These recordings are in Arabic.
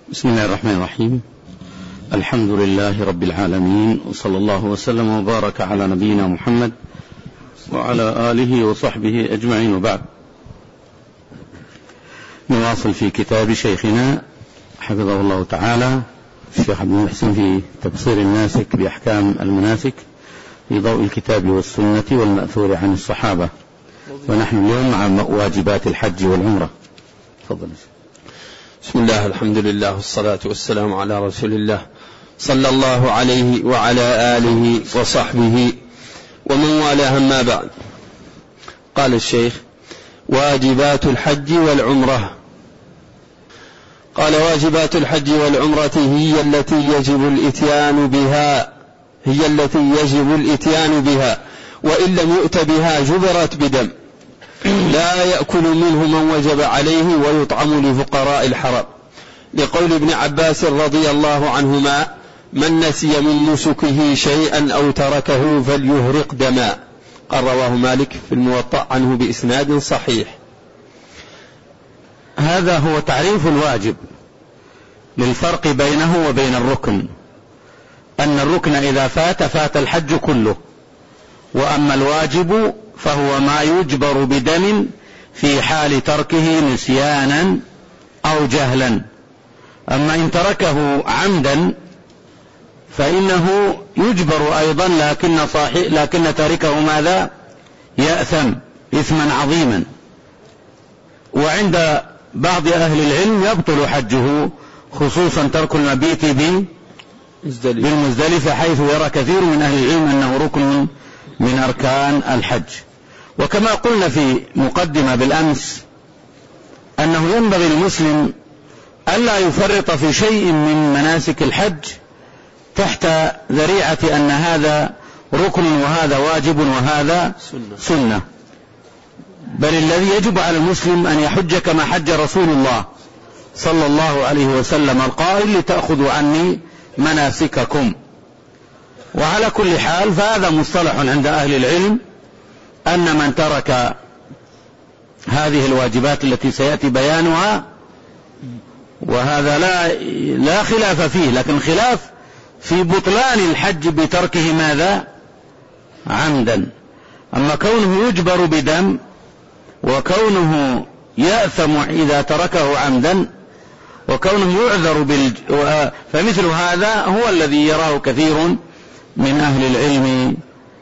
بسم الله الرحمن الرحيم. الحمد لله رب العالمين، وصلى الله وسلم وبارك على نبينا محمد وعلى آله وصحبه أجمعين، وبعد. نواصل في كتاب شيخنا حفظه الله تعالى الشيخ عبد المحسن في تبصير الناسك بأحكام المناسك في ضوء الكتاب والسنة والمأثور عن الصحابة، ونحن اليوم مع واجبات الحج والعمرة. تفضل. بسم الله، الحمد لله، والصلاة والسلام على رسول الله صلى الله عليه وعلى آله وصحبه ومن والاه، أما بعد. قال الشيخ: واجبات الحج والعمرة. قال: واجبات الحج والعمرة هي التي يجب الإتيان بها، وإن لم يؤت بها جبرت بدم، لا يأكل منه من وجب عليه ويطعم لفقراء الحرم، لقول ابن عباس رضي الله عنهما: من نسي من نسكه شيئا أو تركه فليهرق دما. قال: رواه مالك في الموطأ عنه بإسناد صحيح. هذا هو تعريف الواجب للفرق بينه وبين الركن، أن الركن إذا فات الحج كله، وأما الواجب فهو ما يجبر بدم في حال تركه نسيانا أو جهلا. أما إن تركه عمدا فإنه يجبر أيضا، لكن تاركه ماذا؟ يأثم إثما عظيما. وعند بعض أهل العلم يبطل حجه، خصوصا ترك المبيت بالمزدلفة، حيث يرى كثير من أهل العلم أنه ركن من أركان الحج. وكما قلنا في مقدمة بالأمس أنه ينبغي للمسلم ألا يفرط في شيء من مناسك الحج تحت ذريعة أن هذا ركن وهذا واجب وهذا سنة، بل الذي يجب على المسلم أن يحج كما حج رسول الله صلى الله عليه وسلم القائل: لتأخذوا عني مناسككم. وعلى كل حال فهذا مصطلح عند أهل العلم أن من ترك هذه الواجبات التي سيأتي بيانها، وهذا لا خلاف فيه، لكن خلاف في بطلان الحج بتركه ماذا؟ عمدا. أما كونه يجبر بدم وكونه يأثم إذا تركه عمدا وكونه يعذر فمثل هذا هو الذي يراه كثير من أهل العلم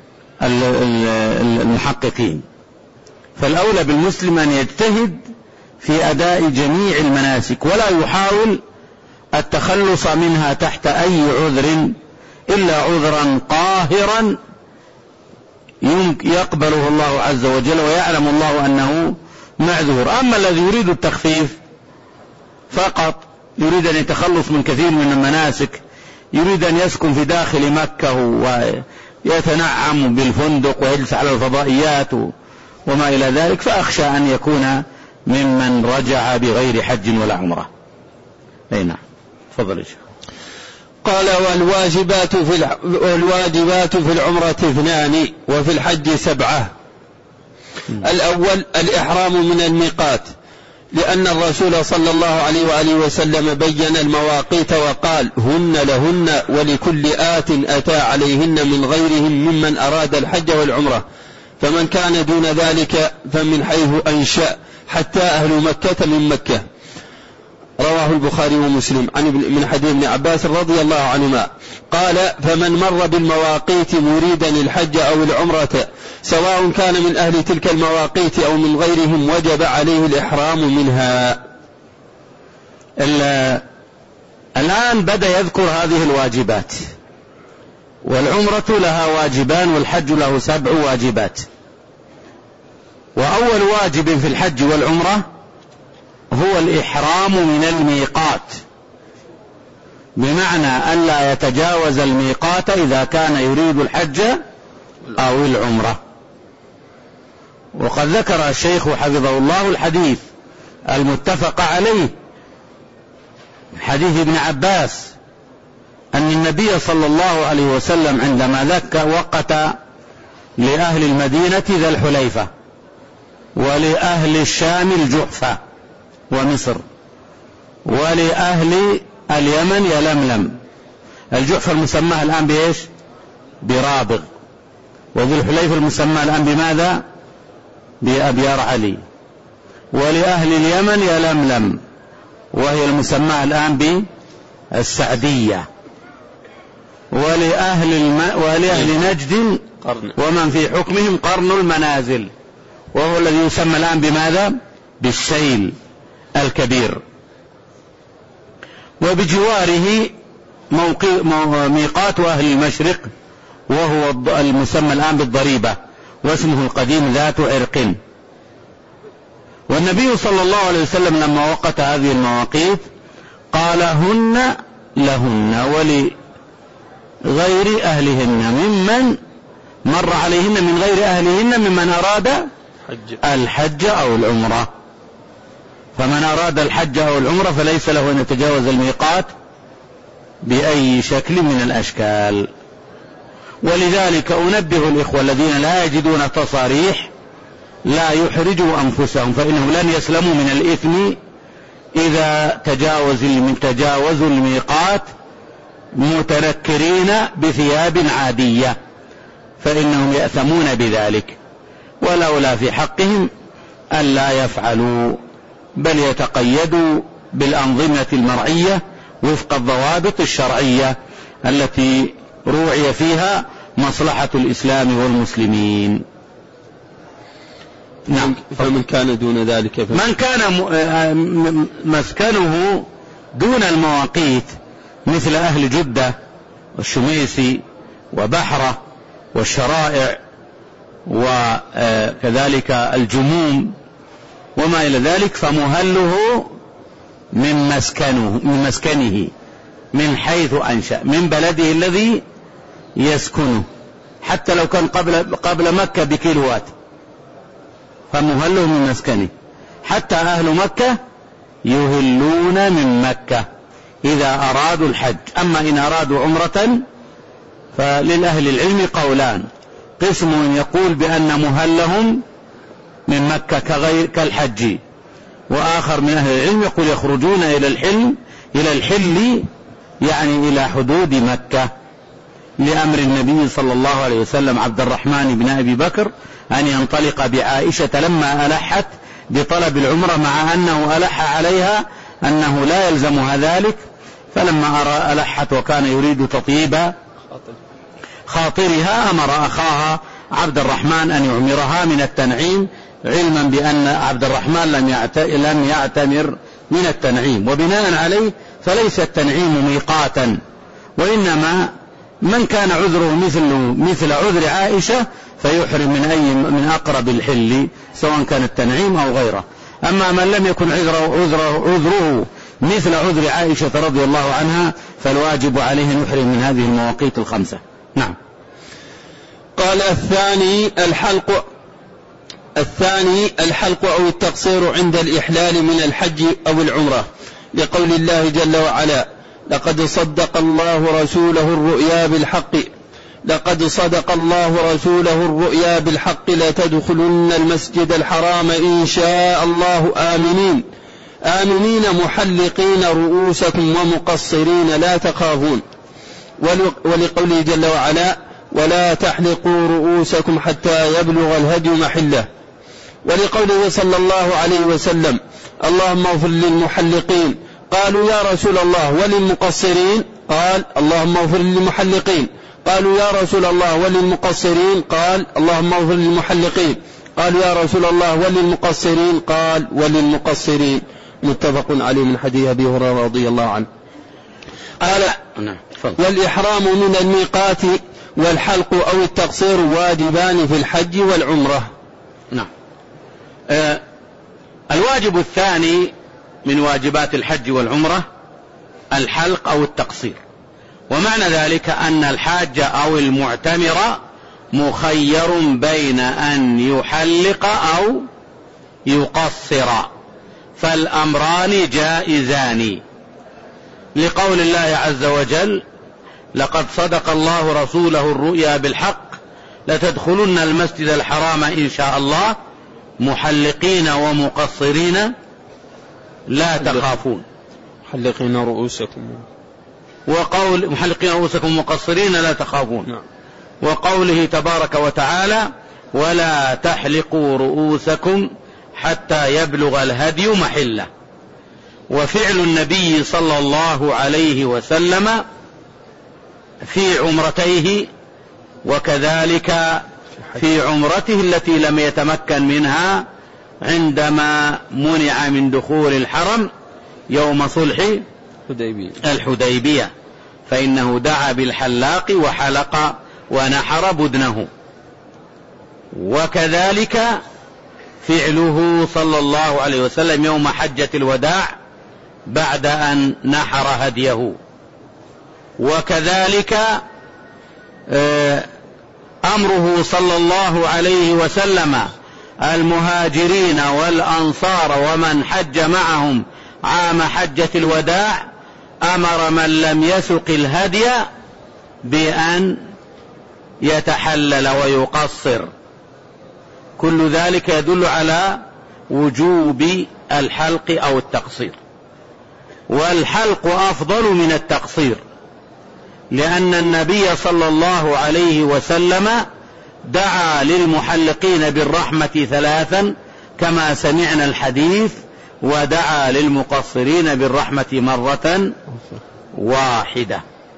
المحققين. فالأولى بالمسلم أن يجتهد في أداء جميع المناسك، ولا يحاول التخلص منها تحت أي عذر إلا عذرا قاهرا يقبله الله عز وجل ويعلم الله أنه معذور. أما الذي يريد التخفيف فقط، يريد أن يتخلص من كثير من المناسك، يريد أن يسكن في داخل مكة ويتنعم بالفندق ويجلس على الفضائيات وما إلى ذلك، فأخشى أن يكون ممن رجع بغير حج ولا عمرة. أي نعم، تفضل يا شيخ. قال: والواجبات في العمرة 2 وفي الحج 7. الأول الإحرام من الميقات، لأن الرسول صلى الله عليه وآله وسلم بين المواقيت وقال: هن لهن ولكل آت أتى عليهن من غيرهم ممن أراد الحج والعمرة، فمن كان دون ذلك فمن حيث أنشأ حتى أهل مكة من مكة. رواه البخاري ومسلم من حديث ابن عباس رضي الله عنهما قال: فمن مر بالمواقيت مريدا الحج أو العمرة سواء كان من أهل تلك المواقيت أو من غيرهم وجب عليه الإحرام منها. الآن بدأ يذكر هذه الواجبات، والعمرة لها واجبان والحج له 7 واجبات. وأول واجب في الحج والعمرة هو الإحرام من الميقات، بمعنى ألا يتجاوز الميقات إذا كان يريد الحج أو العمرة. وقد ذكر الشيخ حفظه الله الحديث المتفق عليه، حديث ابن عباس، أن النبي صلى الله عليه وسلم عندما وقت لأهل المدينة ذا الحليفة ولأهل الشام الجحفة ومصر ولأهل اليمن يلملم. الجحفة المسمى الآن بإيش؟ برابغ. وذو الحليفة المسمى الآن بماذا؟ بأبيار علي. ولأهل اليمن يلملم، وهي المسمى الآن بالسعدية. ولأهل نجد ومن في حكمهم قرن المنازل، وهو الذي يسمى الآن بماذا؟ بالسيل الكبير. وبجواره ميقات أهل المشرق، وهو المسمى الآن بالضريبة، واسمه القديم ذات عرق. والنبي صلى الله عليه وسلم لما وقت هذه المواقيت قال هن لهن ولغير أهلهن ممن مر عليهن من غير أهلهن ممن أراد الحج أو العمرة. فمن أراد الحج أو العمرة فليس له أن يتجاوز الميقات بأي شكل من الأشكال. ولذلك أنبه الإخوة الذين لا يجدون تصاريح لا يحرجوا أنفسهم، فإنهم لن يسلموا من الإثم إذا تجاوزوا الميقات متنكرين بثياب عادية، فإنهم يأثمون بذلك. ولولا في حقهم ألا يفعلوا، بل يتقيدوا بالأنظمة المرعية وفق الضوابط الشرعية التي روعي فيها مصلحة الإسلام والمسلمين. نعم. فمن كان دون ذلك من كان مسكنه دون المواقيت مثل أهل جدة والشميسي وبحرة والشرائع وكذلك الجموم وما إلى ذلك، فمهله من مسكنه من حيث أنشأ، من بلده الذي يسكنه، حتى لو كان قبل مكة بكيلوات، فمهله من مسكنه. حتى أهل مكة يهلون من مكة إذا أرادوا الحج. أما إن أرادوا عمرة فللأهل العلم قولان: قسم يقول بأن مهلهم من مكة كالحج، وآخر من أهل العلم يقول يخرجون إلى الحل يعني إلى حدود مكة، لأمر النبي صلى الله عليه وسلم عبد الرحمن بن أبي بكر أن ينطلق بعائشة لما ألحت بطلب العمرة، مع أنه ألح عليها أنه لا يلزمها ذلك، فلما ألحت وكان يريد تطيب خاطرها أمر أخاها عبد الرحمن أن يعمرها من التنعيم، علما بأن عبد الرحمن لم يعتمر من التنعيم، وبناء عليه فليس التنعيم ميقاتا، وإنما من كان عذره مثل عذر عائشة فيحرم من أقرب الحل سواء كان التنعيم أو غيره. أما من لم يكن عذره مثل عذر عائشة رضي الله عنها فالواجب عليه أن يحرم من هذه المواقيت الخمسة. نعم. قال الثاني الحلق أو التقصير عند الإحلال من الحج أو العمرة، لقول الله جل وعلا: لقد صدق الله رسوله الرؤيا بالحق لتدخلن المسجد الحرام إن شاء الله آمنين محلقين رؤوسكم ومقصرين لا تخافون، ولقوله جل وعلا: ولا تحلقوا رؤوسكم حتى يبلغ الهدي محله، ولقوله صلى الله عليه وسلم: اللهم اغفر للمحلقين. قالوا: يا رسول الله وللمقصرين؟ قال: اللهم اغفر للمحلقين. قالوا: يا رسول الله وللمقصرين؟ قال: اللهم اغفر للمحلقين. قالوا: يا رسول الله وللمقصرين؟ قال: وللمقصرين. متفق عليه من حديث أبي هريرة رضي الله عنه. قال: والإحرام من الميقات والحلق أو التقصير واجبان في الحج والعمرة. نعم. الواجب الثاني من واجبات الحج والعمرة الحلق أو التقصير، ومعنى ذلك أن الحاج أو المعتمر مخير بين أن يحلق أو يقصر، فالأمران جائزان، لقول الله عز وجل: لقد صدق الله رسوله الرؤيا بالحق لتدخلن المسجد الحرام إن شاء الله محلقين ومقصرين لا تخافون. محلقين رؤوسكم وقول محلقين رؤوسكم مقصرين لا تخافون. نعم. وقوله تبارك وتعالى ولا تحلقوا رؤوسكم حتى يبلغ الهدي محله. وفعل النبي صلى الله عليه وسلم في عمرتيه وكذلك في عمرته التي لم يتمكن منها عندما منع من دخول الحرم يوم صلح الحديبية، فإنه دعا بالحلاق وحلق ونحر بدنه. وكذلك فعله صلى الله عليه وسلم يوم حجة الوداع بعد أن نحر هديه. وكذلك أمره صلى الله عليه وسلم المهاجرين والأنصار ومن حج معهم عام حجة الوداع، أمر من لم يسق الهدي بأن يتحلل ويقصر. كل ذلك يدل على وجوب الحلق أو التقصير، والحلق أفضل من التقصير، لأن النبي صلى الله عليه وسلم دعا للمحلقين بالرحمة ثلاثا كما سمعنا الحديث، ودعا للمقصرين بالرحمة مرة واحدة،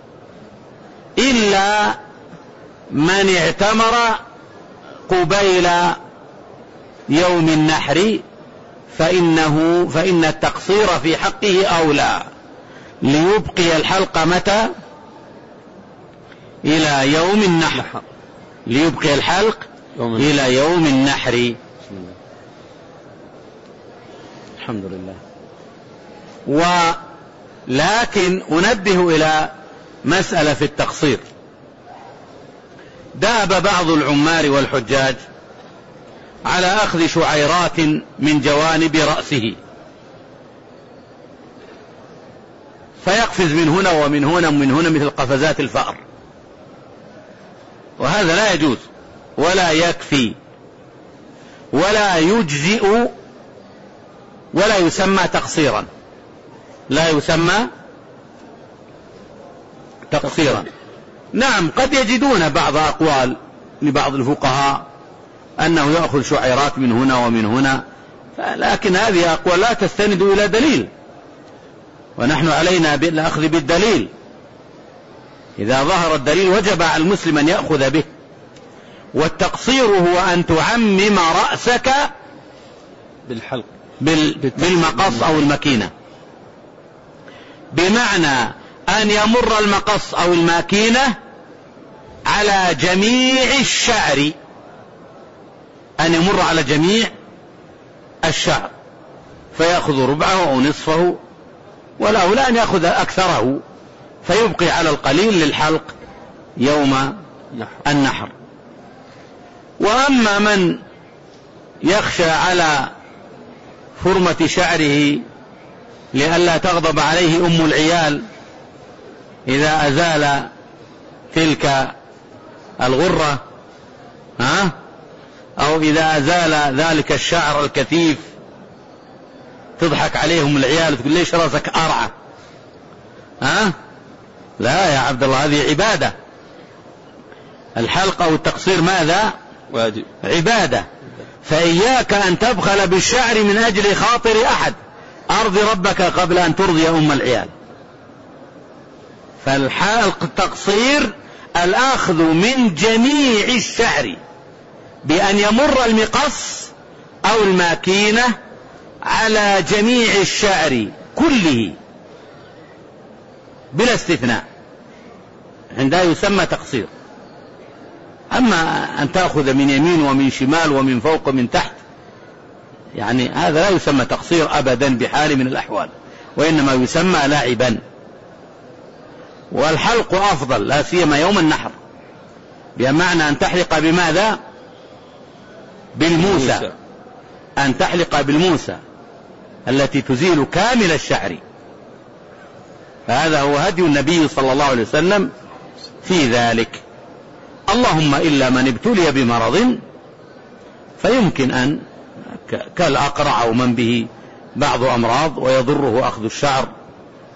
إلا من اعتمر قبيل يوم النحر فإن التقصير في حقه أولى، ليبقي الحلق متى؟ إلى يوم النحر، ليبقي الحلق إلى يوم النحر. الحمد لله. ولكن أنبه إلى مسألة في التقصير. داب بعض العمار والحجاج على أخذ شعيرات من جوانب رأسه، فيقفز من هنا ومن هنا ومن هنا مثل قفزات الفأر، وهذا لا يجوز ولا يكفي ولا يجزئ ولا يسمى تقصيرا، لا يسمى تقصيرا. نعم، قد يجدون بعض أقوال لبعض الفقهاء أنه يأخذ شعيرات من هنا ومن هنا، لكن هذه أقوال لا تستند إلى دليل، ونحن علينا بالأخذ بالدليل. إذا ظهر الدليل وجب على المسلم أن يأخذ به. والتقصير هو أن تعمم رأسك بالحلق بالمقص أو المكينة، بمعنى أن يمر المقص أو الماكينة على جميع الشعر، أن يمر على جميع الشعر، فيأخذ ربعه أو نصفه، ولا لا أن يأخذ أكثره، فيبقي على القليل للحلق يوم النحر. وأما من يخشى على فرمة شعره لئلا تغضب عليه أم العيال إذا أزال تلك الغرة، أو إذا أزال ذلك الشعر الكثيف، تضحك عليهم العيال تقول ليش رأسك أرعى؟ لا يا عبد الله، هذه عبادة. الحلق أو التقصير ماذا؟ واجب، عبادة. فإياك أن تبخل بالشعر من أجل خاطر أحد، أرضي ربك قبل أن ترضي أم العيال. فالحلق التقصير الأخذ من جميع الشعر بأن يمر المقص أو الماكينة على جميع الشعر كله بلا استثناء، عندها يسمى تقصير. أما أن تأخذ من يمين ومن شمال ومن فوق ومن تحت، يعني هذا لا يسمى تقصير أبدا بحال من الأحوال، وإنما يسمى لاعبا. والحلق أفضل لا سيما يوم النحر، بمعنى أن تحلق بماذا؟ بالموسى، أن تحلق بالموسى التي تزيل كامل الشعر. فهذا هو هدي النبي صلى الله عليه وسلم في ذلك. اللهم إلا من ابتلي بمرض فيمكن أن كالأقرع أو من به بعض أمراض ويضره أخذ الشعر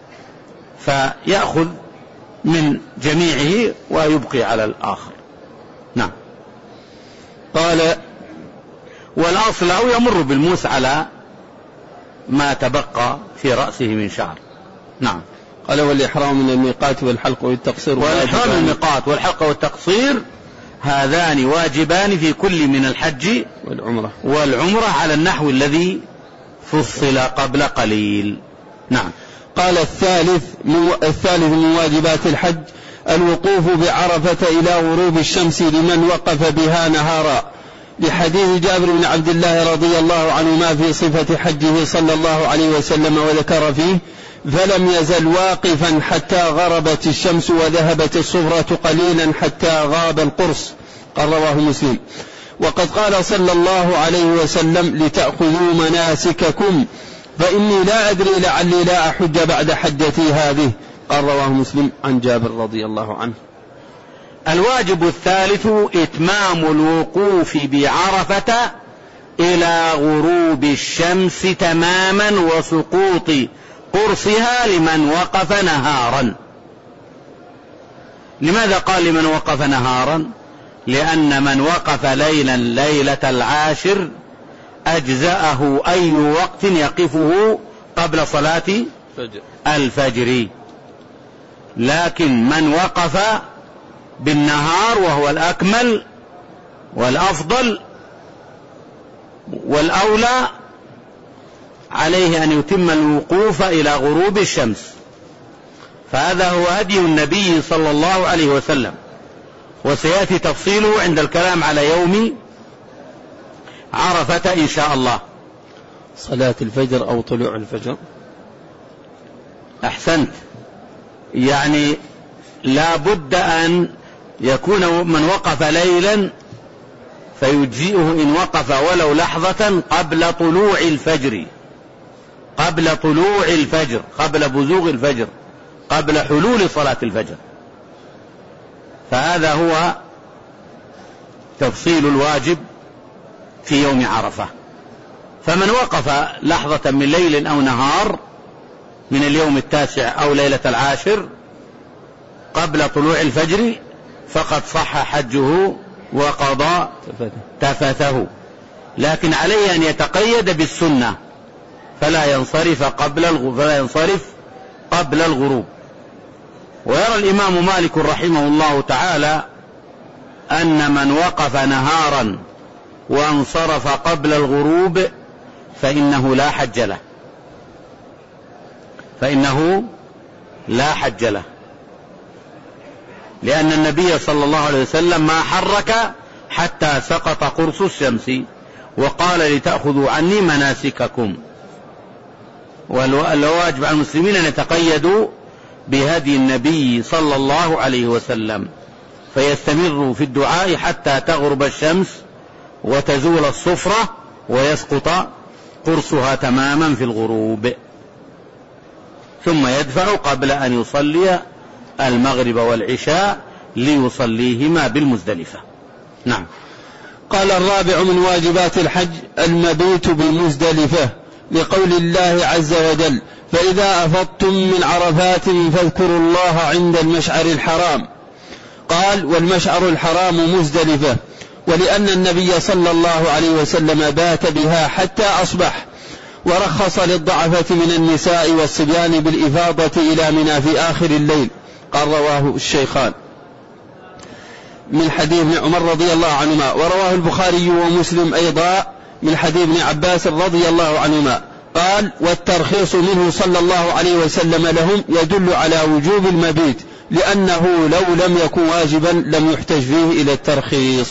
فيأخذ من جميعه ويبقي على الآخر. نعم. قال والأصل أو يمر بالموس على ما تبقى في رأسه من شعر. نعم. قال والإحرام من الميقات والحلق والتقصير. والإحرام من الميقات والحلق والتقصير هذان واجبان في كل من الحج والعمرة على النحو الذي فصل قبل قليل. نعم. قال الثالث من واجبات الحج الوقوف بعرفة إلى غروب الشمس لمن وقف بها نهارا، لحديث جابر بن عبد الله رضي الله عنهما في صفة حجه صلى الله عليه وسلم وذكر فيه: فلم يزل واقفا حتى غربت الشمس وذهبت الصفرة قليلا حتى غاب القرص. قال رواه مسلم. وقد قال صلى الله عليه وسلم: لتأخذوا مناسككم فإني لا أدري لعلي لا أحج بعد حجتي هذه. قال رواه مسلم عن جابر رضي الله عنه. الواجب الثالث إتمام الوقوف بعرفة إلى غروب الشمس تماما وسقوط قرصها لمن وقف نهارا. لماذا قال لمن وقف نهارا؟ لأن من وقف ليلا ليلة العاشر أجزأه أي وقت يقفه قبل صلاة الفجر، لكن من وقف بالنهار وهو الأكمل والأفضل والأولى عليه أن يتم الوقوف إلى غروب الشمس، فهذا هو هدي النبي صلى الله عليه وسلم، وسيأتي تفصيله عند الكلام على يوم عرفة إن شاء الله. صلاة الفجر أو طلوع الفجر. أحسنت، يعني لا بد أن يكون من وقف ليلا فيجزئه إن وقف ولو لحظة قبل طلوع الفجر، قبل طلوع الفجر، قبل بزوغ الفجر، قبل حلول صلاة الفجر. فهذا هو تفصيل الواجب في يوم عرفة. فمن وقف لحظة من ليل أو نهار من اليوم التاسع أو ليلة العاشر قبل طلوع الفجر فقد صح حجه وقضى تفثه، لكن عليه أن يتقيد بالسنة فلا ينصرف قبل الغروب. ويرى الإمام مالك رحمه الله تعالى أن من وقف نهارا وانصرف قبل الغروب فإنه لا حج له، لأن النبي صلى الله عليه وسلم ما حرك حتى سقط قرص الشمس وقال: لتأخذوا عني مناسككم. والواجب على المسلمين أن يتقيدوا بهدي النبي صلى الله عليه وسلم، فيستمروا في الدعاء حتى تغرب الشمس وتزول الصفرة ويسقط قرصها تماما في الغروب، ثم يدفع قبل أن يصلي المغرب والعشاء ليصليهما بالمزدلفة. نعم. قال الرابع من واجبات الحج المبيت بالمزدلفة، لقول الله عز وجل: فإذا أفضتم من عرفات فاذكروا الله عند المشعر الحرام. قال: والمشعر الحرام مزدلفة، ولأن النبي صلى الله عليه وسلم بات بها حتى أصبح، ورخص للضعفة من النساء والصبيان بالإفاضة إلى منى في آخر الليل. قال رواه الشيخان من حديث ابن عمر رضي الله عنهما، ورواه البخاري ومسلم أيضا من حديث ابن عباس رضي الله عنهما. قال: والترخيص منه صلى الله عليه وسلم لهم يدل على وجوب المبيت، لأنه لو لم يكن واجبا لم يحتج فيه إلى الترخيص.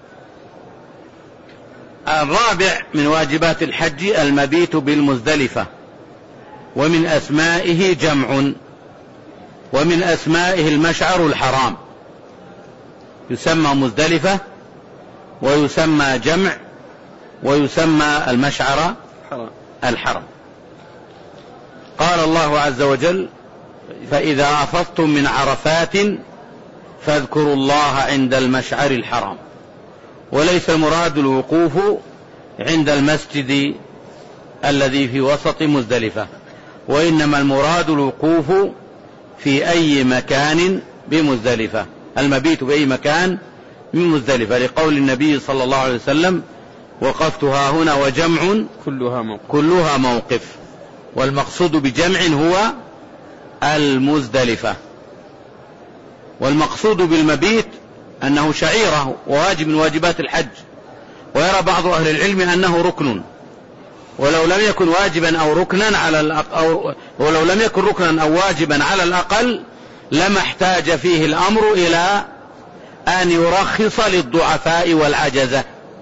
الرابع من واجبات الحج المبيت بالمزدلفة، ومن أسمائه جمع، ومن أسمائه المشعر الحرام، يسمى مزدلفة ويسمى جمع ويسمى المشعر الحرم. قال الله عز وجل: فإذا أفضتم من عرفات فاذكروا الله عند المشعر الحرام. وليس المراد الوقوف عند المسجد الذي في وسط مزدلفة، وإنما المراد الوقوف في أي مكان بمزدلفة، المبيت بأي مكان من مزدلفة، لقول النبي صلى الله عليه وسلم: وقفت ها هنا وجمع كلها موقف. والمقصود بجمع هو المزدلفة. والمقصود بالمبيت أنه شعيرة وواجب من واجبات الحج، ويرى بعض أهل العلم أنه ركن، ولو لم يكن واجبا أو ركنا ولو لم يكن ركنا أو واجبا على الأقل لما احتاج فيه الأمر إلى أن يرخص للضعفاء والعجزة.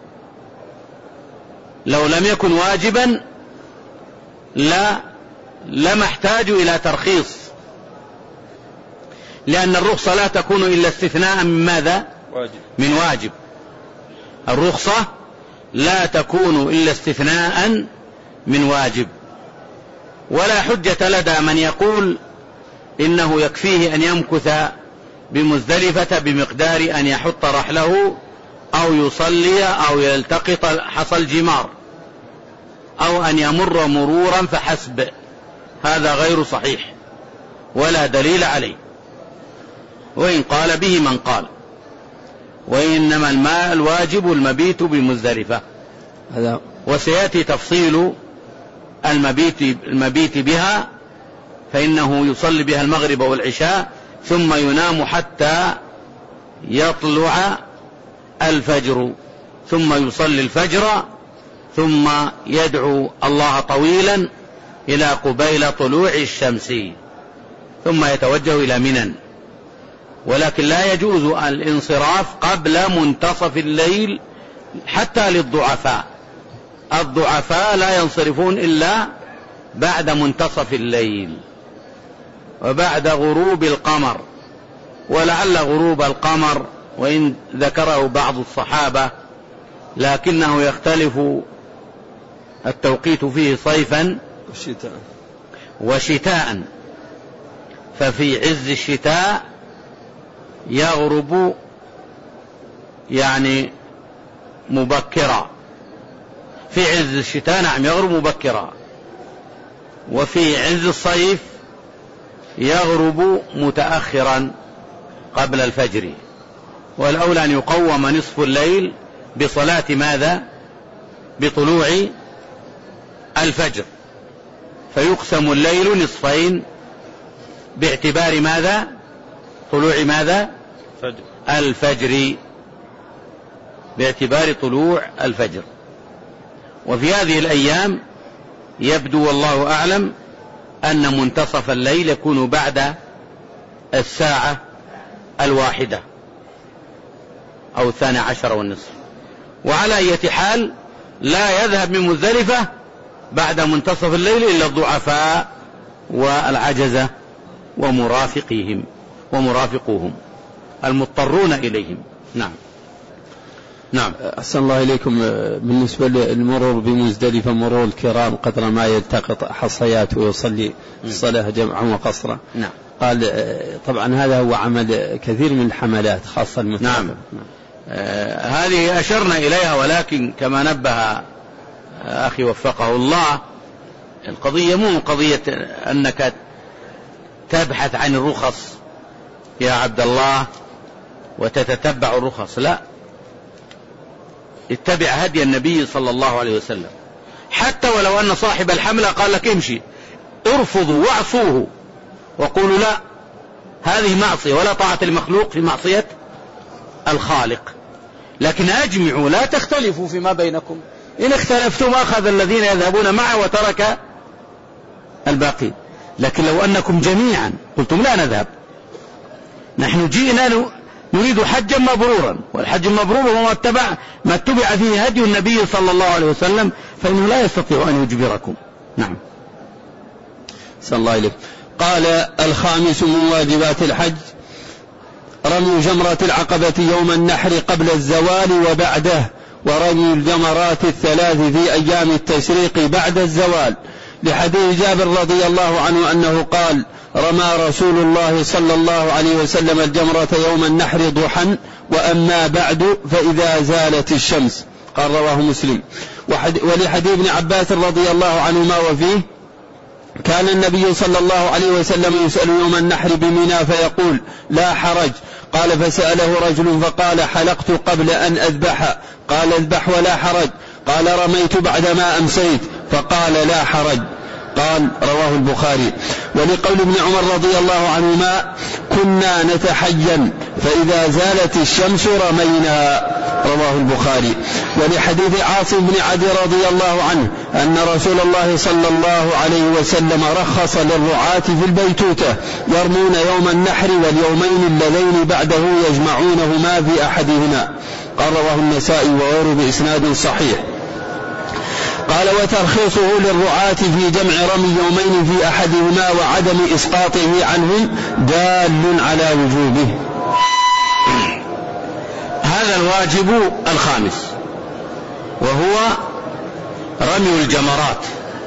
لو لم يكن واجبا لما احتاج إلى ترخيص، لأن الرخصة لا تكون إلا استثناء من ماذا؟ من واجب. الرخصة لا تكون إلا استثناء من واجب. ولا حجة لدى من يقول إنه يكفيه أن يمكث بمزدلفة بمقدار أن يحط رحله أو يصلي أو يلتقط حصى الجمار أو أن يمر مرورا فحسب. هذا غير صحيح ولا دليل عليه، وإن قال به من قال، وإنما الواجب المبيت بمزدلفة. وسيأتي تفصيل المبيت بها، فإنه يصلي بها المغرب والعشاء ثم ينام حتى يطلع الفجر، ثم يصلي الفجر ثم يدعو الله طويلا إلى قبيل طلوع الشمس، ثم يتوجه إلى منى. ولكن لا يجوز الانصراف قبل منتصف الليل حتى للضعفاء. الضعفاء لا ينصرفون إلا بعد منتصف الليل وبعد غروب القمر. ولعل غروب القمر وإن ذكره بعض الصحابة لكنه يختلف التوقيت فيه صيفا وشتاء. ففي عز الشتاء يغرب يعني مبكرا، في عز الشتاء نعم يغرب مبكرا، وفي عز الصيف يغرب متأخرا قبل الفجر. والأولى أن يقوم نصف الليل بصلاة ماذا؟ بطلوع الفجر، فيقسم الليل نصفين باعتبار ماذا؟ طلوع ماذا؟ الفجر، باعتبار طلوع الفجر. وفي هذه الأيام يبدو والله أعلم أن منتصف الليل يكون بعد 1:01 أو 12:30. وعلى أي حال لا يذهب من مزدلفة بعد منتصف الليل إلا الضعفاء والعجزة ومرافقوهم المضطرون إليهم. نعم. أحسن الله إليكم. بالنسبة للمرور بمزدلفة مرور الكرام قدر ما يلتقط حصيات ويصلي الصلاة جمعا وقصرا. نعم. قال طبعا هذا هو عمل كثير من الحملات خاصة المتابعة. نعم. هذه أشرنا إليها، ولكن كما نبه أخي وفقه الله، القضية مو قضية أنك تبحث عن الرخص يا عبد الله وتتتبع الرخص، لا، اتبع هدي النبي صلى الله عليه وسلم. حتى ولو أن صاحب الحملة قال لك امشي، ارفضوا واعصوه وقولوا لا، هذه معصية ولا طاعة المخلوق في معصية الخالق. لكن أجمعوا لا تختلفوا فيما بينكم، إن اختلفتم أخذ الذين يذهبون معه وترك الباقين. لكن لو أنكم جميعا قلتم لا نذهب، نحن جئنا نريد حجا مبرورا، والحج المبرور هو ما اتبع فيه هدي النبي صلى الله عليه وسلم، فإنه لا يستطيع أن يجبركم. نعم. صلى الله عليه. قال: الخامس من واجبات الحج رمي جمرة العقبة يوم النحر قبل الزوال وبعده، ورمي الجمرات الثلاث في أيام التشريق بعد الزوال، لحديث جابر رضي الله عنه أنه قال: رمى رسول الله صلى الله عليه وسلم الجمرة يوم النحر ضحى، وأما بعد فإذا زالت الشمس. قال رواه مسلم. ولحديث ابن عباس رضي الله عنهما وفيه: كان النبي صلى الله عليه وسلم يسأل يوم النحر بمنى فيقول لا حرج. قال فسأله رجل فقال حلقت قبل أن أذبح. قال اذبح ولا حرج. قال رميت بعدما أمسيت. فقال لا حرج. قال رواه البخاري. ولقول ابن عمر رضي الله عنهما كنا نتحين فإذا زالت الشمس رمينا. رواه البخاري. ولحديث عاصم بن عدي رضي الله عنه أن رسول الله صلى الله عليه وسلم رخص للرعاة في البيتوتة يرمون يوم النحر واليومين اللذين بعده يجمعونهما في أحدهما. قال رواه النسائي وغيره بإسناد صحيح. قال وترخيصه للرعاة في جمع رمي يومين في أحدهما وعدم إسقاطه عنهم دال على وجوبه. هذا الواجب الخامس وهو رمي الجمرات،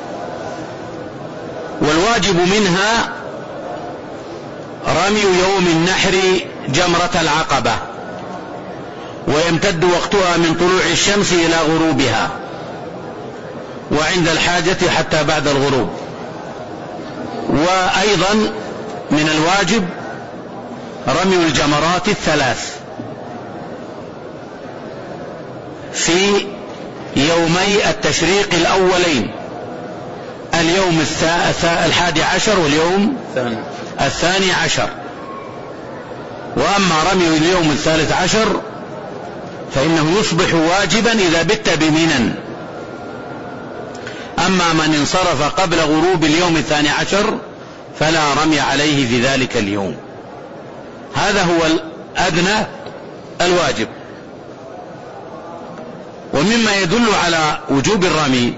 والواجب منها رمي يوم النحر جمرة العقبة، ويمتد وقتها من طلوع الشمس إلى غروبها، وعند الحاجة حتى بعد الغروب. وأيضا من الواجب رمي الجمرات الثلاث في يومي التشريق الأولين، اليوم 11 واليوم 12. وأما رمي اليوم 13 فإنه يصبح واجبا إذا بت بمنى. أما من انصرف قبل غروب اليوم 12 فلا رمي عليه في ذلك اليوم. هذا هو الأدنى الواجب. ومما يدل على وجوب الرمي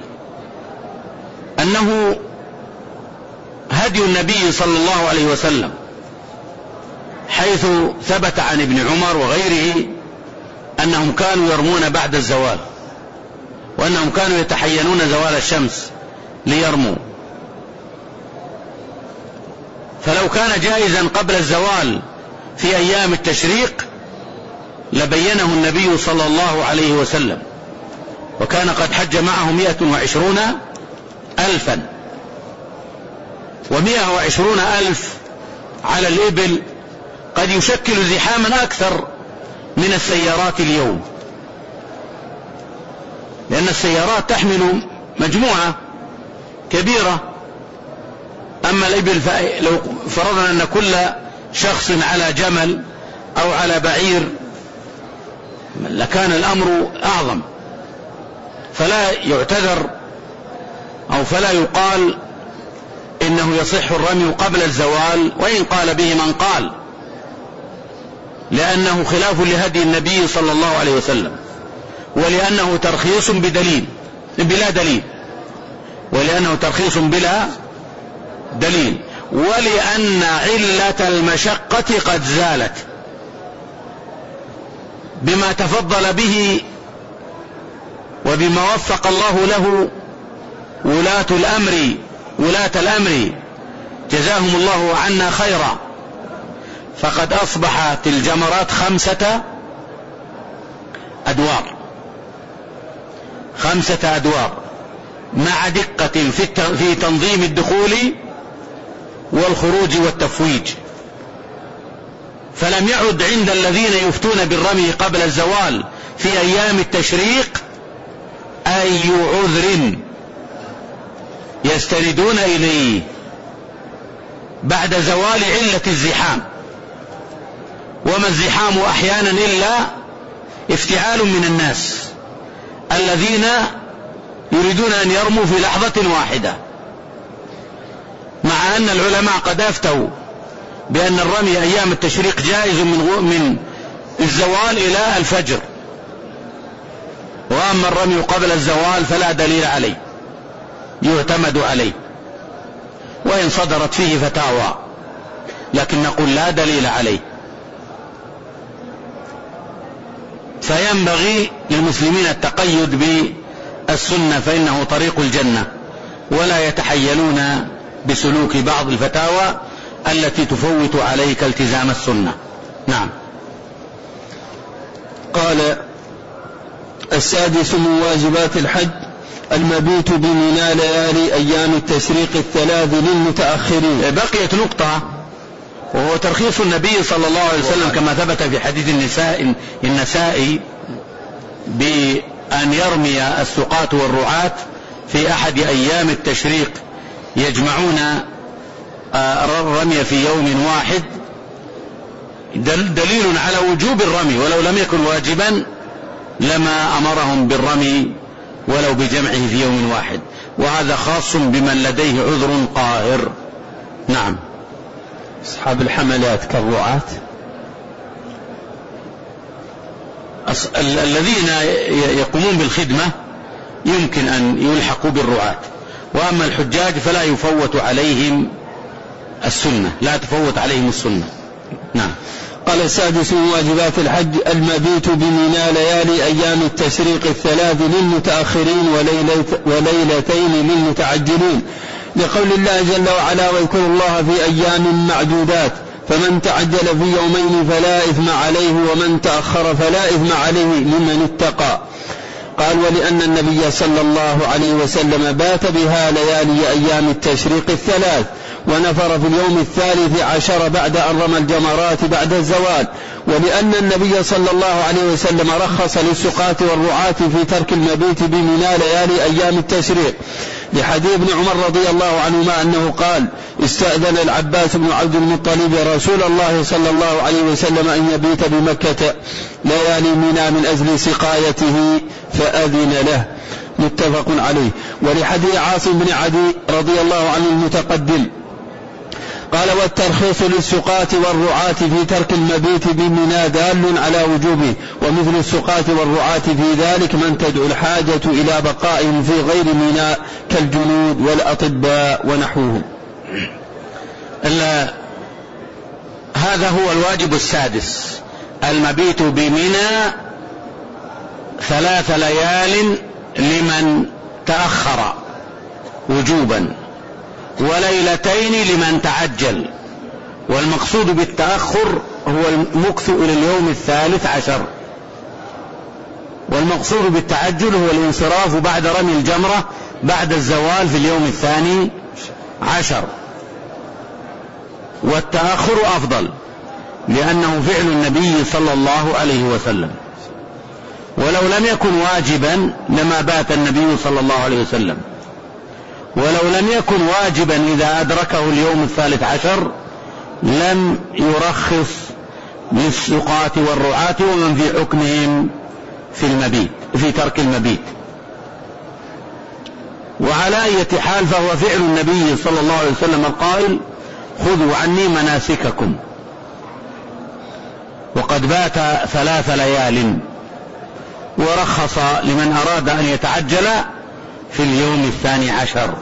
أنه هدي النبي صلى الله عليه وسلم، حيث ثبت عن ابن عمر وغيره أنهم كانوا يرمون بعد الزوال، وأنهم كانوا يتحينون زوال الشمس ليرموا. فلو كان جائزا قبل الزوال في أيام التشريق لبينه النبي صلى الله عليه وسلم، وكان قد حج معه 120,000، و120,000 على الإبل قد يشكل زحاما أكثر من السيارات اليوم، لأن السيارات تحمل مجموعة كبيرة. أما الإبل لو فرضنا أن كل شخص على جمل أو على بعير لكان الأمر أعظم، فلا يعتذر أو فلا يقال إنه يصح الرمي قبل الزوال، وإن قال به من قال، لأنه خلاف لهدي النبي صلى الله عليه وسلم، ولأنه ترخيص بلا دليل، ولأنه ترخيص بلا دليل، ولأن علة المشقة قد زالت بما تفضل به وبما وفق الله له ولاة الأمر جزاهم الله عنا خيرا. فقد أصبحت الجمرات 5 أدوار مع دقة في تنظيم الدخول والخروج والتفويج. فلم يعد عند الذين يفتون بالرمي قبل الزوال في أيام التشريق أي عذر يستندون إليه بعد زوال علة الزحام. وما الزحام أحيانا إلا افتعال من الناس الذين يريدون أن يرموا في لحظة واحدة، مع أن العلماء قد أفتوا بأن الرمي أيام التشريق جائز من الزوال إلى الفجر، وأما الرمي قبل الزوال فلا دليل عليه يعتمد عليه، وإن صدرت فيه فتاوى، لكن نقول لا دليل عليه. فينبغي للمسلمين التقيد بالسنة فإنه طريق الجنة، ولا يتحيلون بسلوك بعض الفتاوى التي تفوت عليك التزام السنة. نعم. قال: السادس من واجبات الحج المبيت بمنى ليالي أيام التشريق الثلاث للمتأخرين. بقيت نقطة، وهو ترخيص النبي صلى الله عليه وسلم كما ثبت في حديث النسائي بأن يرمي السقاة والرعاة في أحد أيام التشريق، يجمعون الرمي في يوم واحد، دليل على وجوب الرمي، ولو لم يكن واجبا لما أمرهم بالرمي ولو بجمعه في يوم واحد، وهذا خاص بمن لديه عذر قاهر. نعم. أصحاب الحملات كالرعاة الذين يقومون بالخدمة يمكن أن يلحقوا بالرعاة، وأما الحجاج فلا يفوت عليهم السنة، لا تفوت عليهم السنة. نعم. قال السادس من واجبات الحج المبيت بمنى ليالي أيام التشريق الثلاث للمتأخرين وليلتين للمتعجلين، لقول الله جل وعلا واذكروا الله في أيام معدودات، فمن تعجل في يومين فلا إثم عليه ومن تأخر فلا إثم عليه لمن اتقى. قال ولأن النبي صلى الله عليه وسلم بات بها ليالي أيام التشريق الثلاث، ونفر في اليوم الثالث عشر بعد أن رمى الجمرات بعد الزوال، ولأن النبي صلى الله عليه وسلم رخص للسقاة والرعاة في ترك المبيت بمنى ليالي أيام التشريق، لحديث ابن عمر رضي الله عنهما أنه قال استأذن العباس بن عبد المطلب رسول الله صلى الله عليه وسلم أن يبيت بمكة ليالي منى من أجل سقايته فأذن له، متفق عليه. ولحديث عاصم بن عدي رضي الله عنه المتقدم قال والترخيص للسقاة والرعاة في ترك المبيت بمنى دال على وجوبه، ومثل السقاة والرعاة في ذلك من تدعو الحاجة إلى بقائهم في غير منى كالجنود والأطباء ونحوهم. هذا هو الواجب السادس، المبيت بمنى 3 ليال لمن تأخر وجوبا، وليلتين لمن تعجل، والمقصود بالتأخر هو المكث إلى اليوم 13، والمقصود بالتعجل هو الانصراف بعد رمي الجمرة بعد الزوال في اليوم 12، والتأخر أفضل لأنه فعل النبي صلى الله عليه وسلم، ولو لم يكن واجبا لما بات النبي صلى الله عليه وسلم، ولو لم يكن واجبا إذا أدركه اليوم 13 لم يرخص للسقاة والرعاة ومن في حكمهم في ترك المبيت. وعلى أي حال فهو فعل النبي صلى الله عليه وسلم القائل خذوا عني مناسككم، وقد بات 3 ليال، ورخص لمن أراد أن يتعجل في اليوم 12.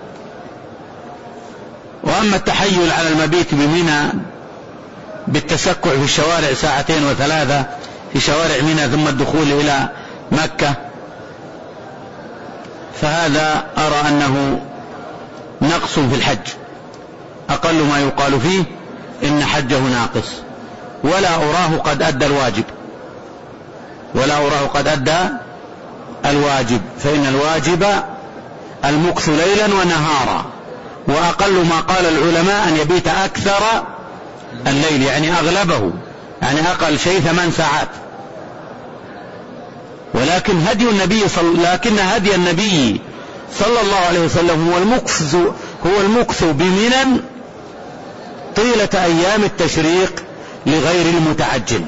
وأما التحيل على المبيت بمنى بالتسكع في الشوارع 2 و3 في شوارع منى ثم الدخول إلى مكة، فهذا أرى أنه نقص في الحج، أقل ما يقال فيه إن حجه ناقص، ولا أراه قد أدى الواجب، فإن الواجب المكث ليلا ونهارا، وأقل ما قال العلماء أن يبيت أكثر الليل، يعني أغلبه، يعني أقل شيء 8 ساعات. ولكن هدي النبي صلى الله عليه وسلم هو المكث بمنى طيلة أيام التشريق لغير المتعجل،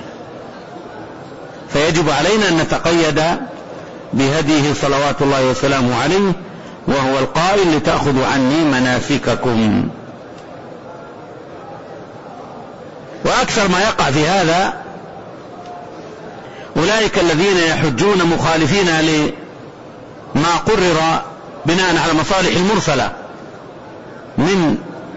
فيجب علينا أن نتقيد بهديه صلوات الله وسلامه عليه، وهو القائل لتأخذوا عني مناسككم. وأكثر ما يقع في هذا أولئك الذين يحجون مخالفين لما قرر بناء على المصالح المرسلة من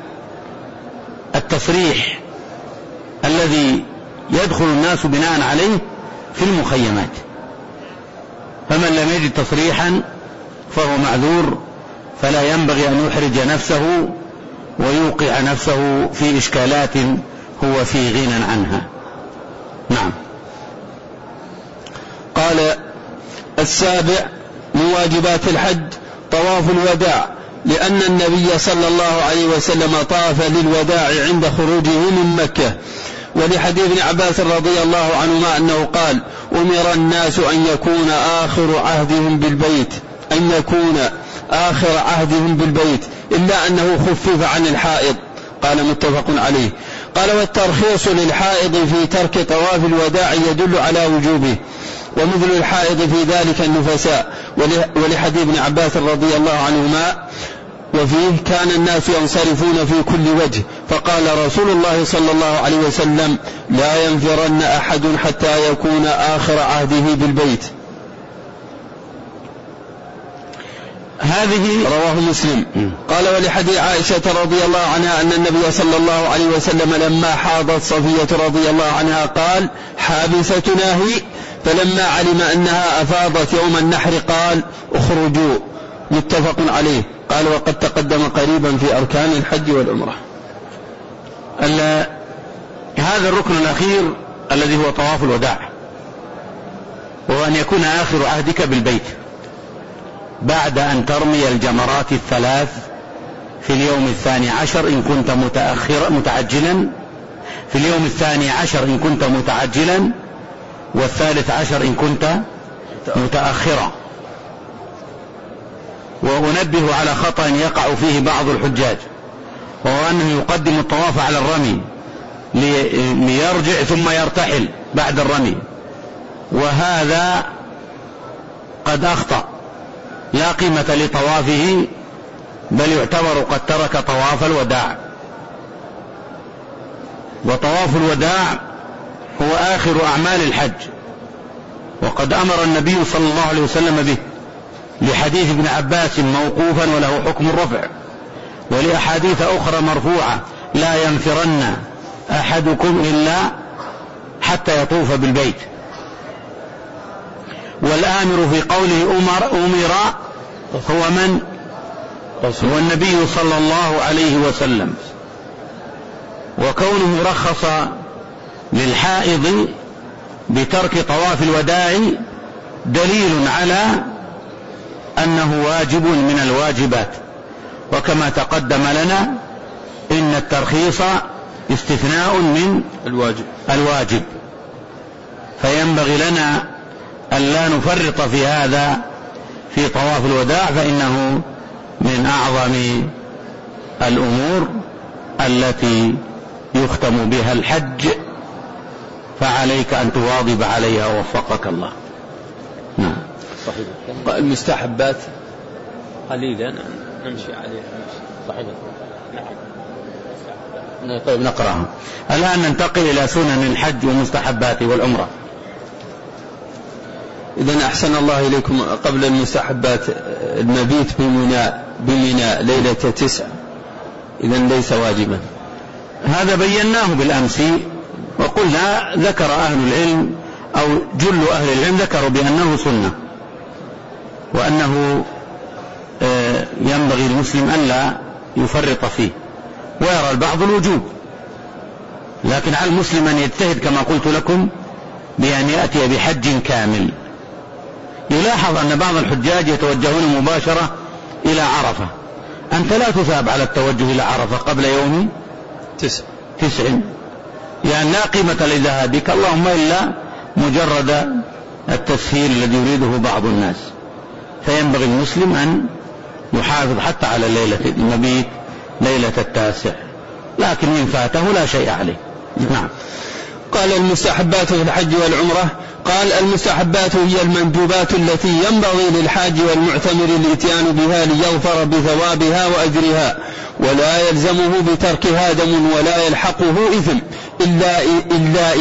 التصريح الذي يدخل الناس بناء عليه في المخيمات، فمن لم يجد تصريحا فهو معذور، فلا ينبغي أن يحرج نفسه ويوقع نفسه في إشكالات هو في غنى عنها. نعم. قال السابع من من واجبات الحج طواف الوداع، لأن النبي صلى الله عليه وسلم طاف للوداع عند خروجه من مكة، ولحديث ابن عباس رضي الله عنهما أنه قال: أمر الناس أن يكون آخر عهدهم بالبيت إلا أنه خفف عن الحائض. قال متفق عليه. قال: والترخيص للحائض في ترك طواف الوداع يدل على وجوبه، ومثل الحائض في ذلك النفساء، ولحديث ابن عباس رضي الله عنهما: وفيه كان الناس ينصرفون في كل وجه، فقال رسول الله صلى الله عليه وسلم: لا ينفرن أحد حتى يكون آخر عهده بالبيت. هذه رواه مسلم. قال: ولحديث عائشة رضي الله عنها أن النبي صلى الله عليه وسلم لما حاضت صفية رضي الله عنها قال: حابستنا هي، فلما علم أنها أفاضت يوم النحر قال: اخرجوا. متفق عليه. قال: وقد تقدم قريبا في أركان الحج والعمرة. هذا الركن الأخير الذي هو طواف الوداع، وهو أن يكون آخر عهدك بالبيت بعد أن ترمي الجمرات الثلاث في اليوم 12 إن كنت متعجلا، في اليوم 12 إن كنت متعجلا، وال13 إن كنت متأخرا. وأنبه على خطأ يقع فيه بعض الحجاج، وهو أنه يقدم الطواف على الرمي ليرجع ثم يرتحل بعد الرمي، وهذا قد أخطأ، لا قيمة لطوافه، بل يعتبر قد ترك طواف الوداع. وطواف الوداع هو آخر أعمال الحج، وقد أمر النبي صلى الله عليه وسلم به، لحديث ابن عباس موقوفا وله حكم الرفع، ولأحاديث أخرى مرفوعة: لا ينفرن أحدكم إلا حتى يطوف بالبيت. والآمر في قوله أمر هو من؟ هو النبي صلى الله عليه وسلم. وكونه رخص للحائض بترك طواف الوداع دليل على أنه واجب من الواجبات، وكما تقدم لنا إن الترخيص استثناء من الواجب، فينبغي لنا ألا نفرط في هذا في طواف الوداع، فإنه من أعظم الأمور التي يختم بها الحج، فعليك أن تواظب عليها ووفقك الله. نعم. صحيح. المستحبات قليلا نمشي عليها. صحيح. نعم. طيب نقرأها الآن. ننتقل إلى سنن الحج ومستحباته والعمرة. إذن أحسن الله إليكم، قبل المستحبات المبيت بمنى ليلة 9 إذن ليس واجبا. هذا بيناه بالأمس، وقلنا ذكر أهل العلم أو جل أهل العلم ذكروا بأنه سنة، وأنه ينبغي المسلم أن لا يفرط فيه، ويرى البعض الوجوب، لكن على المسلم أن يجتهد كما قلت لكم بأن يأتي بحج كامل. يلاحظ أن بعض الحجاج يتوجهون مباشرة إلى عرفة. أنت لا تثاب على التوجه إلى عرفة قبل يوم 9، يعني لا قيمة لذهابك، اللهم إلا مجرد التسهيل الذي يريده بعض الناس. فينبغي المسلم أن يحافظ حتى على ليلة المبيت ليلة 9، لكن من فاته لا شيء عليه. نعم. قال: المستحبات في الحج والعمرة. قال: المستحبات هي المندوبات التي ينبغي للحاج والمعتمر الاتيان بها ليغفر بثوابها وأجرها، ولا يلزمه بتركها دم ولا يلحقه إثم إلا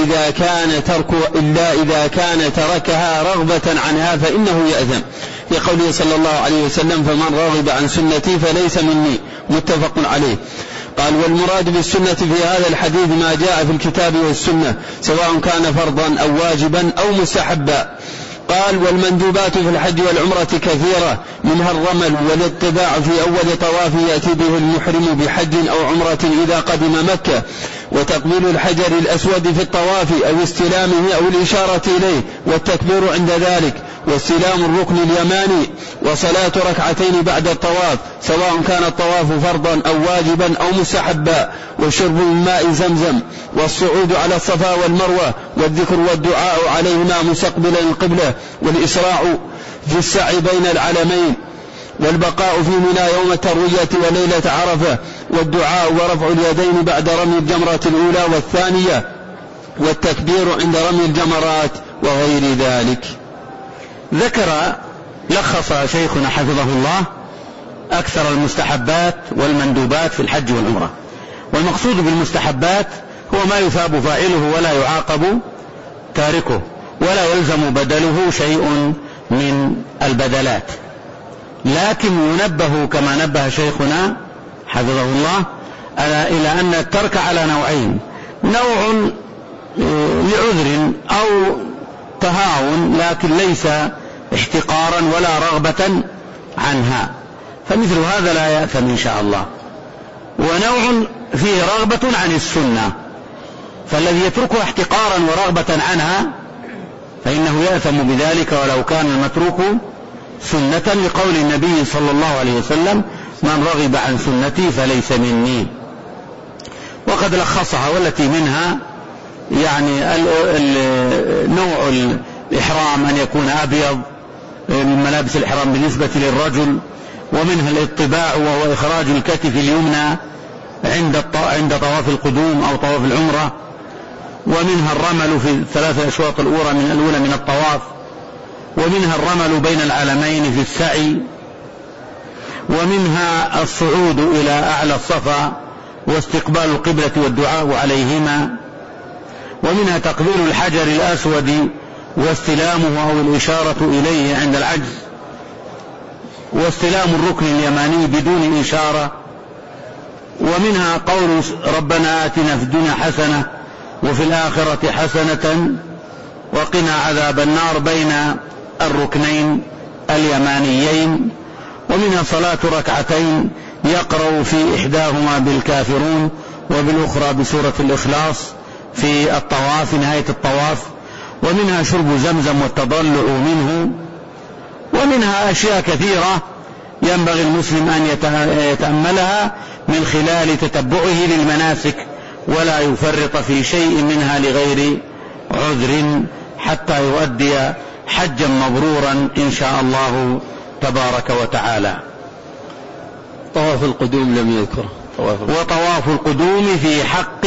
إذا كان تركها رغبة عنها فإنه يأثم، في قوله صلى الله عليه وسلم: فمن رغب عن سنتي فليس مني. متفق عليه. قال: والمراد بالسنة في هذا الحديث ما جاء في الكتاب والسنة، سواء كان فرضا أو واجبا أو مستحبا. قال: والمندوبات في الحج والعمرة كثيرة، منها الرمل والاتباع في أول طواف يأتي به المحرم بحج أو عمرة إذا قدم مكة، وتقبيل الحجر الأسود في الطواف أو استلامه أو الإشارة إليه، والتكبير عند ذلك، واستلام الركن اليماني، وصلاة ركعتين بعد الطواف سواء كان الطواف فرضا أو واجبا أو مستحبا، وشرب من ماء زمزم، والصعود على الصفا والمروة، والذكر والدعاء عليهما مستقبلا القبلة، والإسراع في السعي بين العلمين، والبقاء في منى يوم التروية وليلة عرفة، والدعاء ورفع اليدين بعد رمي الجمرة الأولى والثانية، والتكبير عند رمي الجمرات وغير ذلك. لخص شيخنا حفظه الله أكثر المستحبات والمندوبات في الحج والعمرة. والمقصود بالمستحبات هو ما يثاب فاعله ولا يعاقب تاركه ولا يلزم بدله شيء من البدلات، لكن ينبه كما نبه شيخنا حفظه الله إلى أن الترك على نوعين: نوع لعذر أو تهاون لكن ليس احتقارا ولا رغبة عنها، فمثل هذا لا يأثم إن شاء الله. ونوع فيه رغبة عن السنة، فالذي يتركها احتقارا ورغبة عنها فإنه يأثم بذلك ولو كان المتروك سنة، لقول النبي صلى الله عليه وسلم: من رغب عن سنتي فليس مني. وقد لخصها، والتي منها يعني نوع الإحرام أن يكون أبيض من ملابس الإحرام بالنسبة للرجل، ومنها الاطباع وهو إخراج الكتف اليمنى عند طواف القدوم أو طواف العمرة، ومنها الرمل في الثلاثة أشواط الأولى من الطواف، ومنها الرمل بين العلمين في السعي، ومنها الصعود إلى أعلى الصفا واستقبال القبلة والدعاء عليهما، ومنها تقبيل الحجر الأسود واستلامه أو الإشارة إليه عند العجز، واستلام الركن اليماني بدون إشارة، ومنها قول ربنا آتنا في الدنيا حسنة وفي الآخرة حسنة وقنا عذاب النار بين الركنين اليمانيين، ومنها صلاة ركعتين يقرأ في إحداهما بالكافرون وبالأخرى بسورة الإخلاص في الطواف في نهاية الطواف، ومنها شرب زمزم والتضلع منه، ومنها أشياء كثيرة ينبغي المسلم أن يتأملها من خلال تتبعه للمناسك ولا يفرط في شيء منها لغير عذر حتى يؤدي حجا مبرورا إن شاء الله تبارك وتعالى. طواف القدوم لم يذكر، وطواف القدوم في حق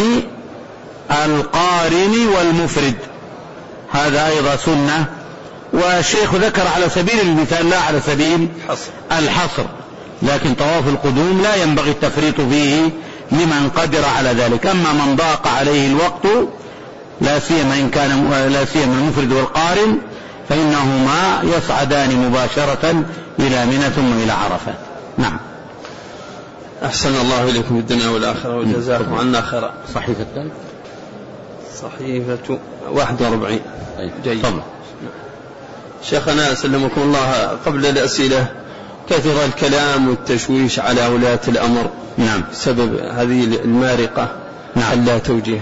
القارن والمفرد هذا أيضا سنة، والشيخ ذكر على سبيل المثال لا على سبيل الحصر، لكن طواف القدوم لا ينبغي التفريط فيه لمن قدر على ذلك. أما من ضاق عليه الوقت لا سيما المفرد والقارن فإنهما يصعدان مباشرة إلى منى ثم إلى عرفات. نعم. أحسن الله إليكم الدنيا والآخرة وجزاكم عنا خيرا. صحيفة 41. جيد. شيخنا سلمكم الله، قبل الأسئلة كثر الكلام والتشويش على ولاة الأمر. نعم. سبب هذه المارقة. نعم. لا توجيه.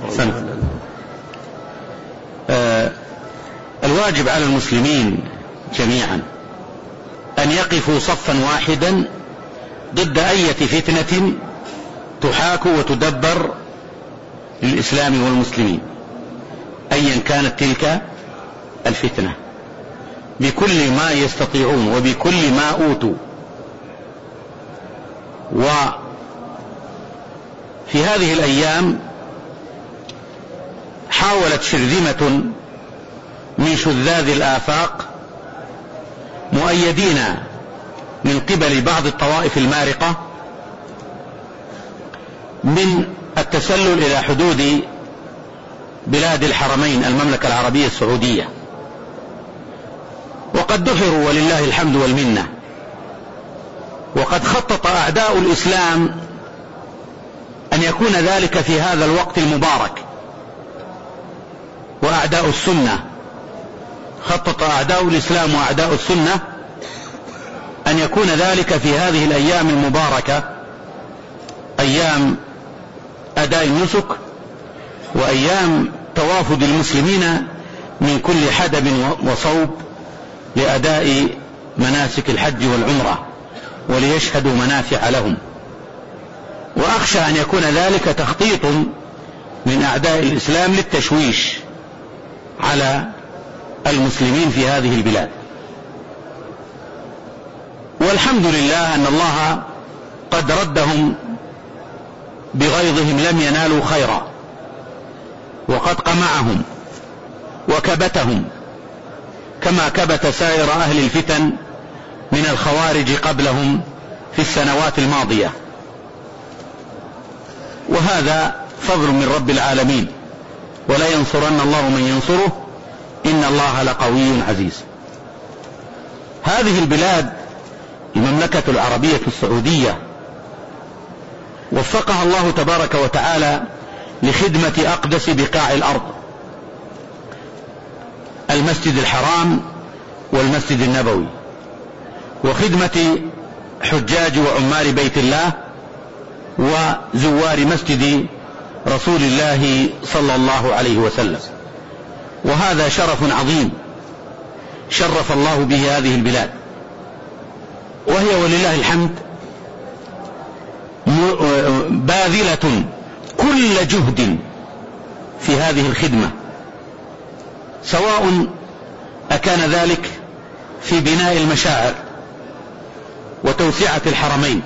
الواجب على المسلمين جميعا أن يقفوا صفا واحدا ضد أي فتنة تحاك وتدبر للإسلام والمسلمين أيا كانت تلك الفتنة، بكل ما يستطيعون وبكل ما أوتوا. وفي هذه الأيام حاولت شرذمة من شذاذ الآفاق مؤيدين من قبل بعض الطوائف المارقة من التسلل إلى حدود بلاد الحرمين المملكة العربية السعودية، وقد دحروا ولله الحمد والمنة. وقد خطط أعداء الإسلام أن يكون ذلك في هذا الوقت المبارك، وأعداء السنة خطط أعداء الإسلام وأعداء السنة أن يكون ذلك في هذه الأيام المباركة، أيام أداء النسك وأيام توافد المسلمين من كل حدب وصوب لأداء مناسك الحج والعمرة وليشهدوا منافع لهم. وأخشى أن يكون ذلك تخطيط من أعداء الإسلام للتشويش على المسلمين في هذه البلاد. والحمد لله أن الله قد ردهم بغيظهم لم ينالوا خيرا، وقد قمعهم وكبتهم كما كبت سائر أهل الفتن من الخوارج قبلهم في السنوات الماضية. وهذا فضل من رب العالمين، ولا ينصرن الله من ينصره إن الله لقوي عزيز. هذه البلاد المملكة العربية السعودية وفقها الله تبارك وتعالى لخدمة أقدس بقاع الأرض، المسجد الحرام والمسجد النبوي، وخدمة حجاج وعمار بيت الله وزوار مسجد رسول الله صلى الله عليه وسلم. وهذا شرف عظيم شرف الله به هذه البلاد، وهي ولله الحمد باذلة كل جهد في هذه الخدمة، سواء أكان ذلك في بناء المشاعر وتوسعة الحرمين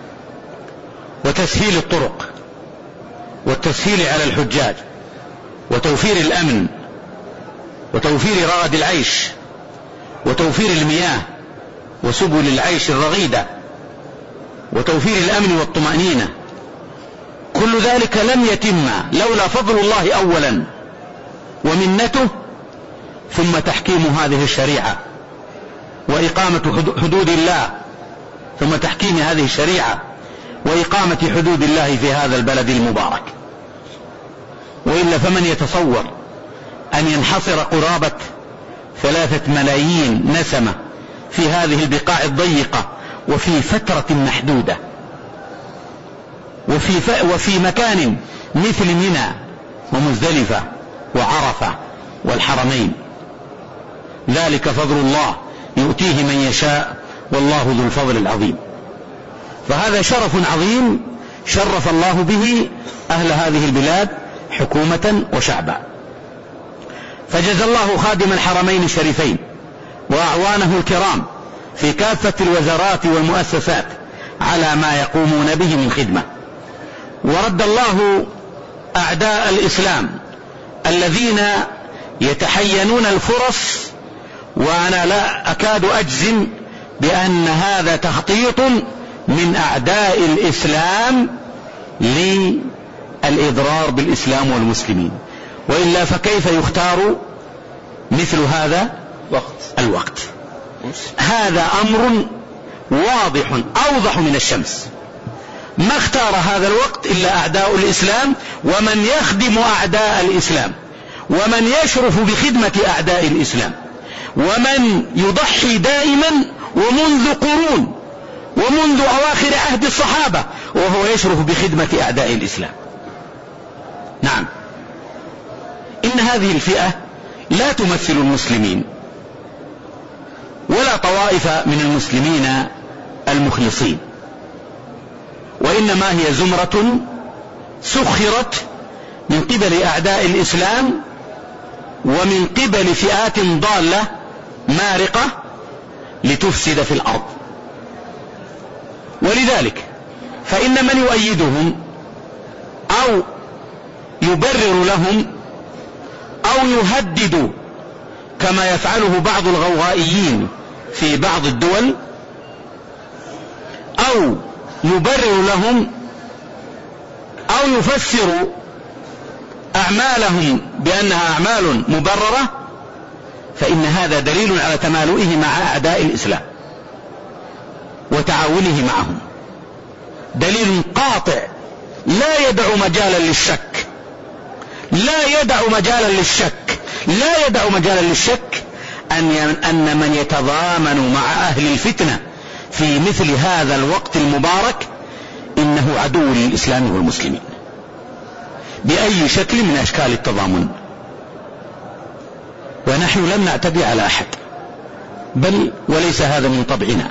وتسهيل الطرق والتسهيل على الحجاج وتوفير الأمن وتوفير رغد العيش وتوفير المياه وسبل العيش الرغيدة وتوفير الأمن والطمأنينة. كل ذلك لم يتم لولا فضل الله أولا ومنته، ثم تحكيم هذه الشريعة وإقامة حدود الله، ثم تحكيم هذه الشريعة وإقامة حدود الله في هذا البلد المبارك. وإلا فمن يتصور أن ينحصر قرابة 3 ملايين نسمة في هذه البقاع الضيقة وفي فترة محدودة وفي مكان مثل منى ومزدلفة وعرفة والحرمين؟ ذلك فضل الله يؤتيه من يشاء والله ذو الفضل العظيم. فهذا شرف عظيم شرف الله به أهل هذه البلاد حكومة وشعبا. فجزى الله خادم الحرمين الشريفين وأعوانه الكرام في كافة الوزارات والمؤسسات على ما يقومون به من خدمة. ورد الله أعداء الإسلام الذين يتحينون الفرص، وأنا لا أكاد أجزم بأن هذا تخطيط من أعداء الإسلام للإضرار بالإسلام والمسلمين، وإلا فكيف يختار مثل هذا الوقت؟ هذا أمر واضح أوضح من الشمس. ما اختار هذا الوقت إلا أعداء الإسلام ومن يخدم أعداء الإسلام ومن يشرف بخدمة أعداء الإسلام ومن يضحي دائما ومنذ قرون ومنذ أواخر عهد الصحابة وهو يشرف بخدمة أعداء الإسلام. نعم، إن هذه الفئة لا تمثل المسلمين ولا طوائف من المسلمين المخلصين، وإنما هي زمرة سخرت من قبل أعداء الإسلام ومن قبل فئات ضالة مارقة لتفسد في الأرض. ولذلك فإن من يؤيدهم أو يبرر لهم أو يهدد كما يفعله بعض الغوغائيين في بعض الدول، أو يبرر لهم أو يفسر أعمالهم بأنها أعمال مبررة، فإن هذا دليل على تمالؤه مع أعداء الإسلام وتعاونه معهم، دليل قاطع لا يدع مجالا للشك، لا يدع مجالا للشك أن من يتضامن مع أهل الفتنة في مثل هذا الوقت المبارك إنه عدو للإسلام والمسلمين بأي شكل من أشكال التضامن. ونحن لم نعتدي على أحد، بل وليس هذا من طبعنا.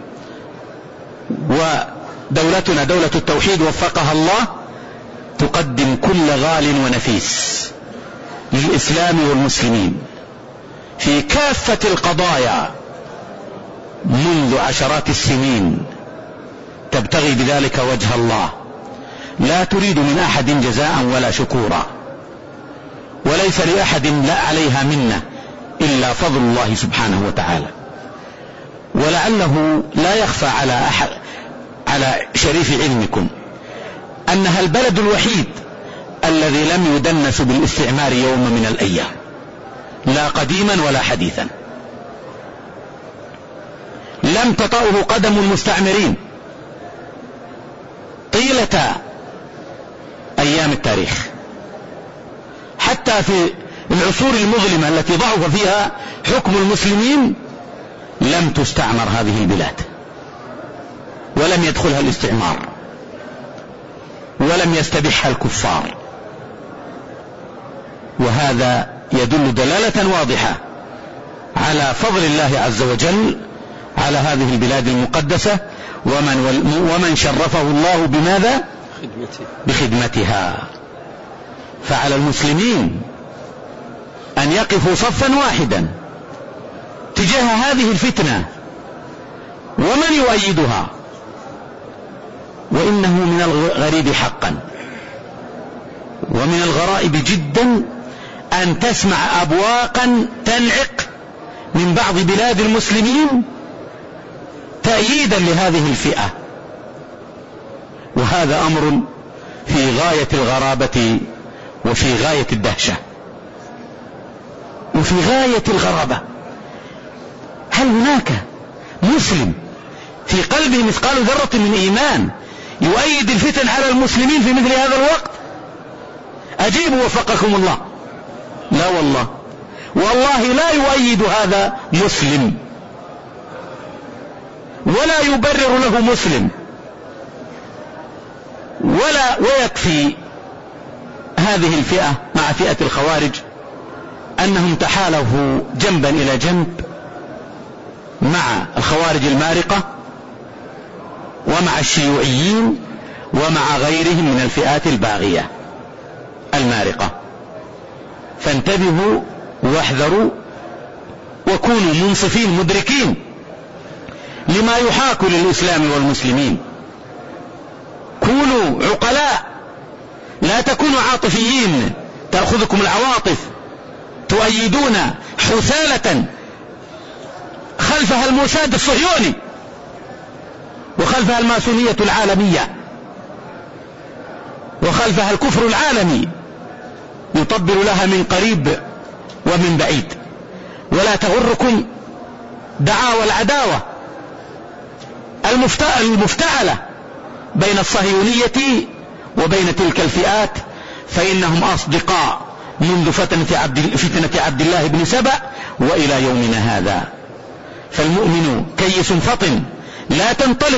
ودولتنا دولة التوحيد وفقها الله تقدم كل غال ونفيس للإسلام والمسلمين في كافة القضايا منذ عشرات السنين، تبتغي بذلك وجه الله، لا تريد من أحد جزاء ولا شكورا، وليس لأحد لا عليها منة إلا فضل الله سبحانه وتعالى. ولعله لا يخفى على شريف علمكم أنها البلد الوحيد الذي لم يدنس بالاستعمار يوم من الأيام، لا قديما ولا حديثا. لم تطأه قدم المستعمرين طيلة أيام التاريخ، حتى في العصور المظلمة التي ضعف فيها حكم المسلمين لم تستعمر هذه البلاد، ولم يدخلها الاستعمار، ولم يستبحها الكفار. وهذا يدل دلالة واضحة على فضل الله عز وجل على هذه البلاد المقدسة، ومن شرفه الله بماذا؟ بخدمتها. فعلى المسلمين أن يقفوا صفا واحدا تجاه هذه الفتنة ومن يؤيدها. وإنه من الغريب حقا ومن الغرائب جدا أن تسمع أبواقا تنعق من بعض بلاد المسلمين تأييدا لهذه الفئة، وهذا أمر في غاية الغرابة وفي غاية الدهشة وفي غاية الغرابة. هل هناك مسلم في قلبه مثقال ذرة من إيمان يؤيد الفتن على المسلمين في مثل هذا الوقت؟ أجيبوا وفقكم الله. لا والله، والله لا يؤيد هذا مسلم، ولا يبرر له مسلم، ويكفي هذه الفئة مع فئة الخوارج أنهم تحالفوا جنبا إلى جنب مع الخوارج المارقة ومع الشيوعيين ومع غيرهم من الفئات الباغية المارقة. فانتبهوا واحذروا وكونوا منصفين مدركين لما يحاك للإسلام والمسلمين. كونوا عقلاء، لا تكونوا عاطفيين تأخذكم العواطف تؤيدون حثالة خلفها الموساد الصهيوني وخلفها الماسونية العالمية وخلفها الكفر العالمي يطبل لها من قريب ومن بعيد. ولا تغركم دعاوى العداوة المفتعلة بين الصهيونية وبين تلك الفئات، فإنهم أصدقاء منذ فتنة عبد الله بن سبأ وإلى يومنا هذا. فالمؤمن كيس فطن لا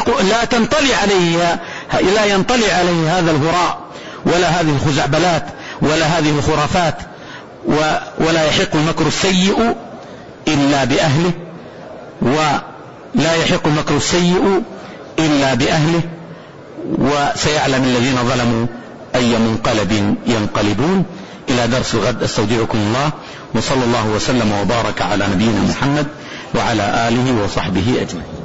ينطلي عليه هذا الهراء ولا هذه الخزعبلات ولا هذه الخرافات، ولا يحق المكر السيء إلا بأهله، ولا يحق المكر السيء إلا بأهله، وسيعلم الذين ظلموا أي منقلب ينقلبون. إلى درس الغد، استودعكم الله، وصلى الله وسلم وبارك على نبينا محمد وعلى آله وصحبه أجمعين.